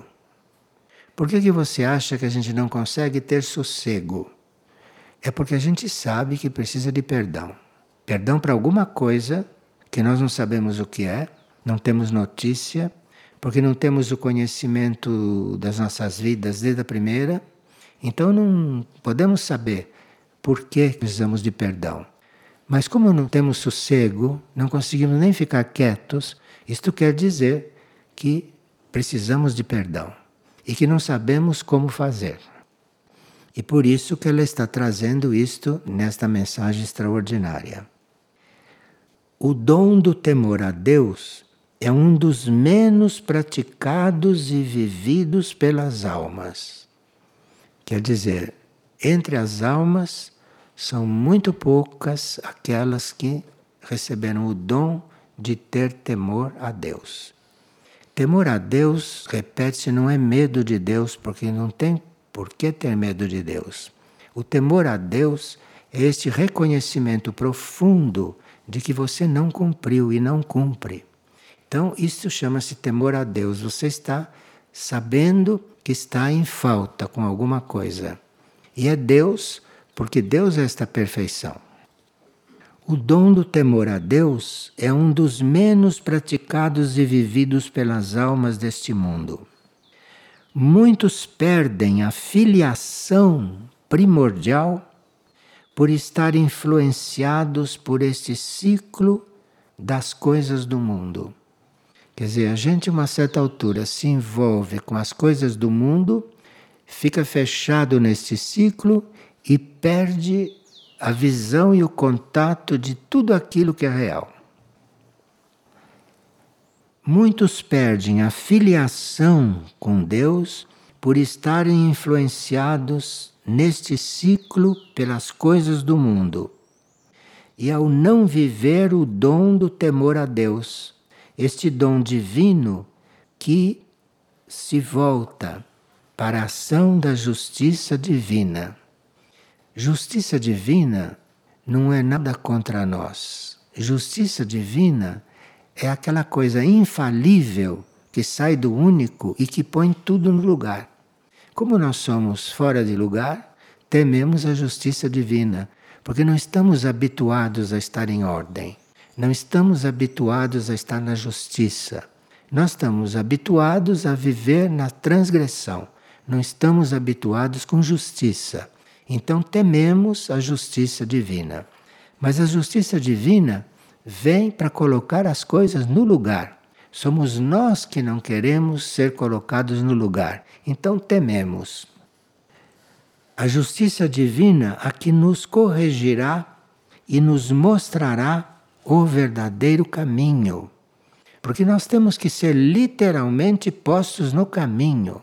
Por que que você acha que a gente não consegue ter sossego? É porque a gente sabe que precisa de perdão. Perdão para alguma coisa que nós não sabemos o que é, não temos notícia, porque não temos o conhecimento das nossas vidas desde a primeira. Então não podemos saber por que precisamos de perdão. Mas como não temos sossego, não conseguimos nem ficar quietos, isto quer dizer que precisamos de perdão e que não sabemos como fazer. E por isso que ela está trazendo isto nesta mensagem extraordinária. O dom do temor a Deus é um dos menos praticados e vividos pelas almas. Quer dizer, entre as almas são muito poucas aquelas que receberam o dom de ter temor a Deus. Temor a Deus, repete-se, não é medo de Deus, porque não tem por que ter medo de Deus. O temor a Deus é este reconhecimento profundo de que você não cumpriu e não cumpre. Então, isso chama-se temor a Deus. Você está sabendo que está em falta com alguma coisa. E é Deus, porque Deus é esta perfeição. O dom do temor a Deus é um dos menos praticados e vividos pelas almas deste mundo. Muitos perdem a filiação primordial por estar influenciados por este ciclo das coisas do mundo. Quer dizer, a gente a uma certa altura se envolve com as coisas do mundo, fica fechado neste ciclo e perde a visão e o contato de tudo aquilo que é real. Muitos perdem a filiação com Deus por estarem influenciados neste ciclo pelas coisas do mundo. E ao não viver o dom do temor a Deus, este dom divino que se volta para a ação da justiça divina. Justiça divina não é nada contra nós. Justiça divina é aquela coisa infalível que sai do único e que põe tudo no lugar. Como nós somos fora de lugar, tememos a justiça divina, porque não estamos habituados a estar em ordem. Não estamos habituados a estar na justiça. Nós estamos habituados a viver na transgressão. Não estamos habituados com justiça. Então tememos a justiça divina. Mas a justiça divina vem para colocar as coisas no lugar. Somos nós que não queremos ser colocados no lugar. Então tememos. A justiça divina aqui nos corrigirá e nos mostrará o verdadeiro caminho. Porque nós temos que ser literalmente postos no caminho.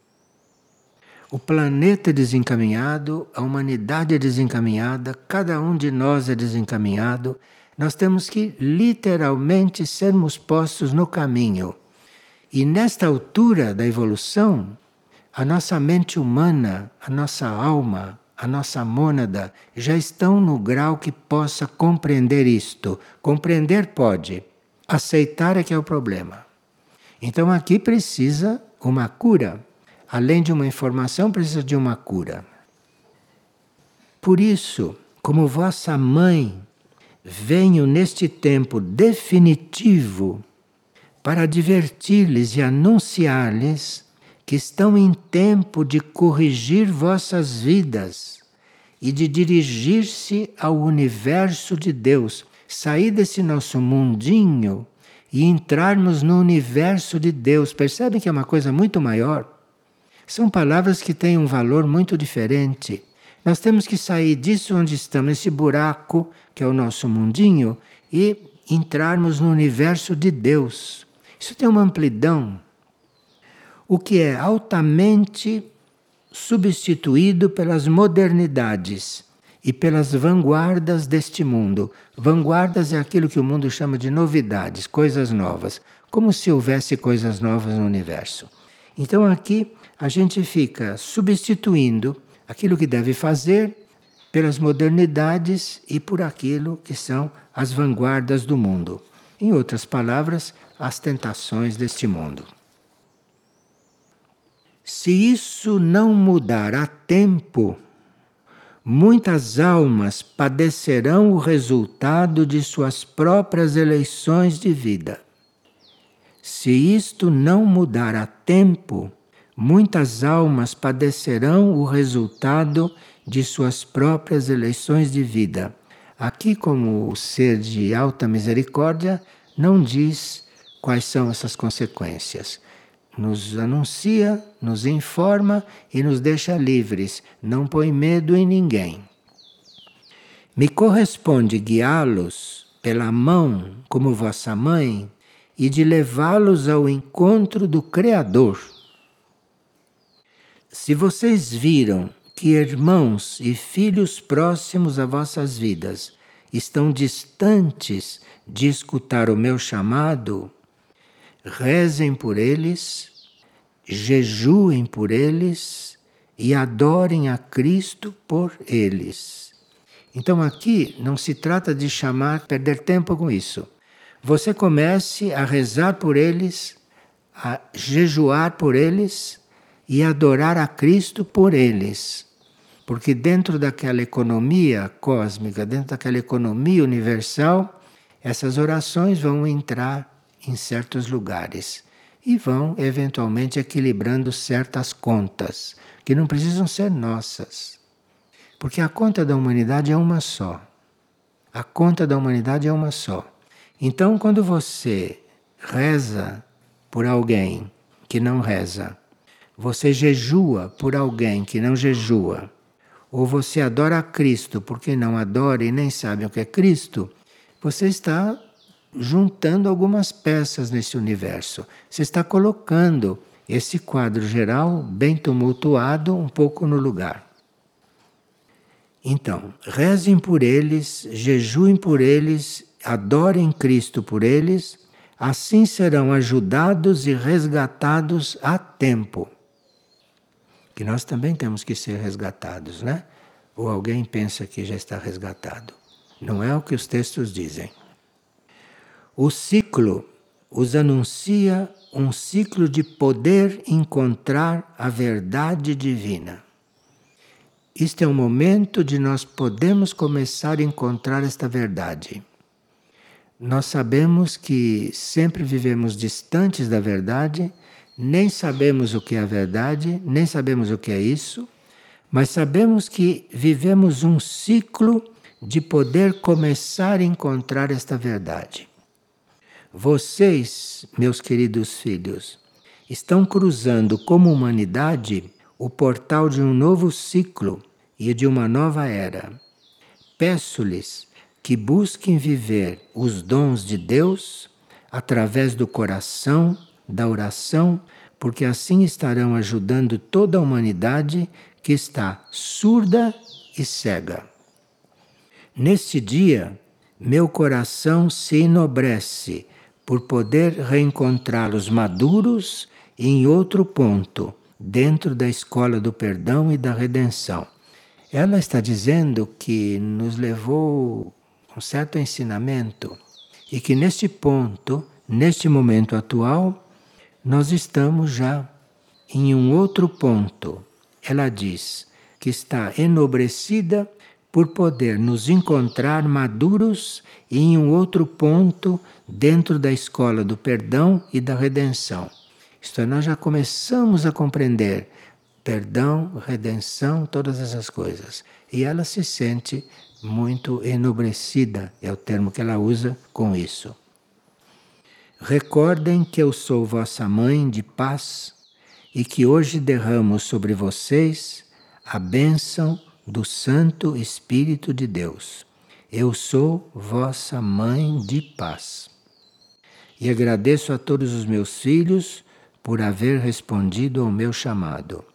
O planeta é desencaminhado, a humanidade é desencaminhada, cada um de nós é desencaminhado. Nós temos que literalmente sermos postos no caminho. E nesta altura da evolução, a nossa mente humana, a nossa alma, a nossa mônada já estão no grau que possa compreender isto. Compreender pode, aceitar é que é o problema. Então aqui precisa uma cura. Além de uma informação, precisa de uma cura. Por isso, como vossa mãe, venho neste tempo definitivo para advertir-lhes e anunciar-lhes que estão em tempo de corrigir vossas vidas e de dirigir-se ao universo de Deus, sair desse nosso mundinho e entrarmos no universo de Deus. Percebem que é uma coisa muito maior? São palavras que têm um valor muito diferente. Nós temos que sair disso onde estamos, nesse buraco que é o nosso mundinho, e entrarmos no universo de Deus. Isso tem uma amplidão, o que é altamente substituído pelas modernidades e pelas vanguardas deste mundo. Vanguardas é aquilo que o mundo chama de novidades, coisas novas, como se houvesse coisas novas no universo. Então aqui a gente fica substituindo aquilo que deve fazer pelas modernidades e por aquilo que são as vanguardas do mundo. Em outras palavras, as tentações deste mundo. Se isso não mudar a tempo, muitas almas padecerão o resultado de suas próprias eleições de vida. Se isto não mudar a tempo, muitas almas padecerão o resultado de suas próprias eleições de vida. Aqui, como o ser de alta misericórdia, não diz quais são essas consequências. Nos anuncia, nos informa e nos deixa livres, não põe medo em ninguém. Me corresponde guiá-los pela mão como vossa mãe e de levá-los ao encontro do Criador. Se vocês viram que irmãos e filhos próximos a vossas vidas estão distantes de escutar o meu chamado, rezem por eles, jejuem por eles e adorem a Cristo por eles. Então aqui não se trata de chamar, perder tempo com isso. Você comece a rezar por eles, a jejuar por eles e adorar a Cristo por eles. Porque dentro daquela economia cósmica, dentro daquela economia universal, essas orações vão entrar em certos lugares e vão eventualmente equilibrando certas contas, que não precisam ser nossas. Porque a conta da humanidade é uma só. A conta da humanidade é uma só. Então, quando você reza por alguém que não reza, você jejua por alguém que não jejua, ou você adora a Cristo porque não adora e nem sabe o que é Cristo, você está juntando algumas peças nesse universo. Você está colocando esse quadro geral bem tumultuado um pouco no lugar. Então, rezem por eles, jejuem por eles, adorem Cristo por eles, assim serão ajudados e resgatados a tempo. Que nós também temos que ser resgatados, né? Ou alguém pensa que já está resgatado. Não é o que os textos dizem. O ciclo os anuncia um ciclo de poder encontrar a verdade divina. Este é o momento de nós podermos começar a encontrar esta verdade. nós sabemos que sempre vivemos distantes da verdade, nem sabemos o que é a verdade, nem sabemos o que é isso, mas sabemos que vivemos um ciclo de poder começar a encontrar esta verdade. Vocês, meus queridos filhos, estão cruzando como humanidade o portal de um novo ciclo e de uma nova era. Peço-lhes que busquem viver os dons de Deus através do coração, da oração, porque assim estarão ajudando toda a humanidade que está surda e cega. Neste dia, meu coração se enobrece por poder reencontrá-los maduros em outro ponto, dentro da escola do perdão e da redenção. Ela está dizendo que nos levou um certo ensinamento e que neste ponto, neste momento atual, nós estamos já em um outro ponto. Ela diz que está enobrecida por poder nos encontrar maduros em um outro ponto dentro da escola do perdão e da redenção. Isto é, nós já começamos a compreender perdão, redenção, todas essas coisas. E ela se sente muito enobrecida, é o termo que ela usa com isso. Recordem que eu sou vossa mãe de paz e que hoje derramo sobre vocês a bênção do Santo Espírito de Deus. Eu sou vossa mãe de paz. E agradeço a todos os meus filhos por haver respondido ao meu chamado.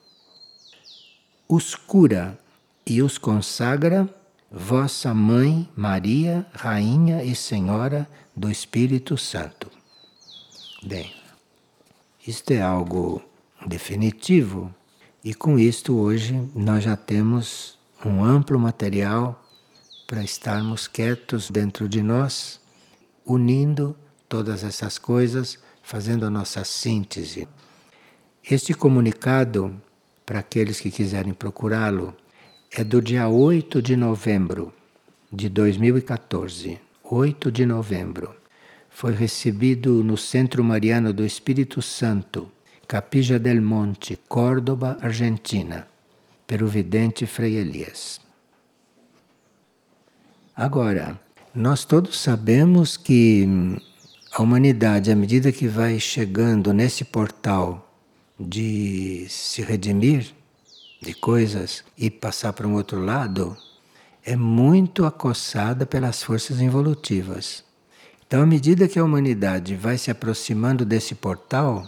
Os cura e os consagra vossa Mãe Maria, Rainha e Senhora do Espírito Santo. Bem, isto é algo definitivo e com isto hoje nós já temos um amplo material para estarmos quietos dentro de nós, unindo todas essas coisas, fazendo a nossa síntese. Este comunicado, para aqueles que quiserem procurá-lo, é do dia oito de novembro de dois mil e quatorze. oito de novembro. Foi recebido no Centro Mariano do Espírito Santo, Capilla del Monte, Córdoba, Argentina, pelo vidente Frei Elias. Agora, nós todos sabemos que a humanidade, à medida que vai chegando nesse portal de se redimir de coisas e passar para um outro lado, é muito acossada pelas forças involutivas. Então, à medida que a humanidade vai se aproximando desse portal,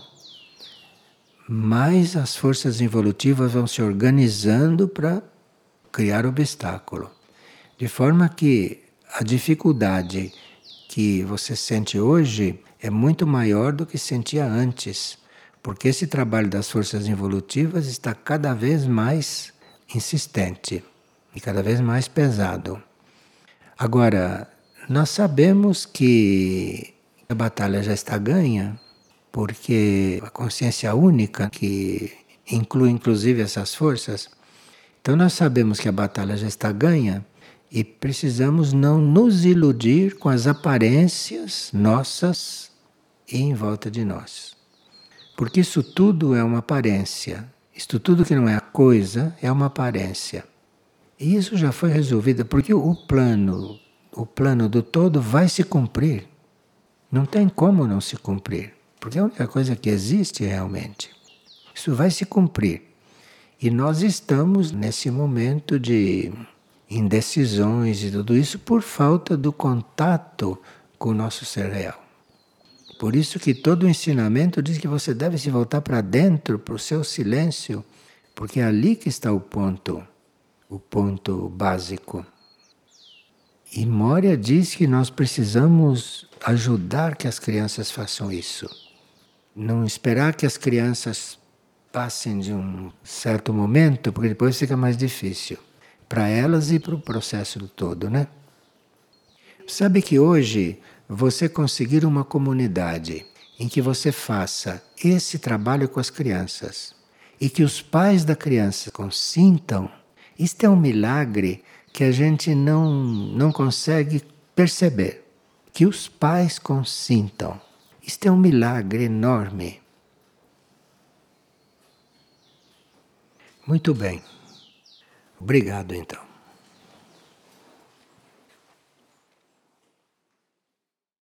mais as forças involutivas vão se organizando para criar obstáculo. De forma que a dificuldade que você sente hoje é muito maior do que sentia antes. Porque esse trabalho das forças involutivas está cada vez mais insistente e cada vez mais pesado. Agora, nós sabemos que a batalha já está ganha, porque a consciência única, que inclui inclusive essas forças, então nós sabemos que a batalha já está ganha e precisamos não nos iludir com as aparências nossas e em volta de nós. Porque isso tudo é uma aparência. Isto tudo que não é a coisa é uma aparência. E isso já foi resolvido, porque o plano, o plano do todo vai se cumprir. Não tem como não se cumprir, porque é a única coisa que existe realmente. Isso vai se cumprir. E nós estamos nesse momento de indecisões e tudo isso por falta do contato com o nosso ser real. Por isso que todo o ensinamento diz que você deve se voltar para dentro, para o seu silêncio, porque é ali que está o ponto, o ponto básico. E Moria diz que nós precisamos ajudar que as crianças façam isso. Não esperar que as crianças passem de um certo momento, porque depois fica mais difícil. Para elas e para o processo todo, né? Sabe que hoje você conseguir uma comunidade em que você faça esse trabalho com as crianças e que os pais da criança consintam, isto é um milagre que a gente não, não consegue perceber. Que que os pais consintam. Isto é um milagre enorme. Muito bem. Obrigado, então.